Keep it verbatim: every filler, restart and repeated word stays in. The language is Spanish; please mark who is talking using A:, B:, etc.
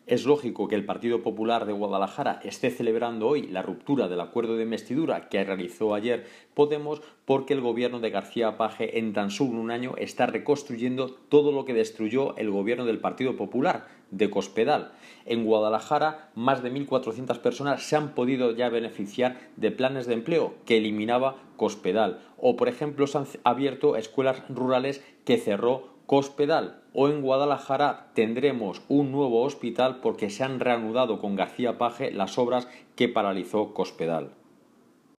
A: Es lógico que el Partido Popular de Guadalajara esté celebrando hoy la ruptura del acuerdo de investidura que realizó ayer Podemos, porque el gobierno de García Page en tan solo un año está reconstruyendo todo lo que destruyó el gobierno del Partido Popular de Cospedal. En Guadalajara, más de mil cuatrocientas personas se han podido ya beneficiar de planes de empleo que eliminaba Cospedal. O, por ejemplo, se han abierto escuelas rurales que cerró Cospedal. O en Guadalajara tendremos un nuevo hospital porque se han reanudado con García Page las obras que paralizó Cospedal.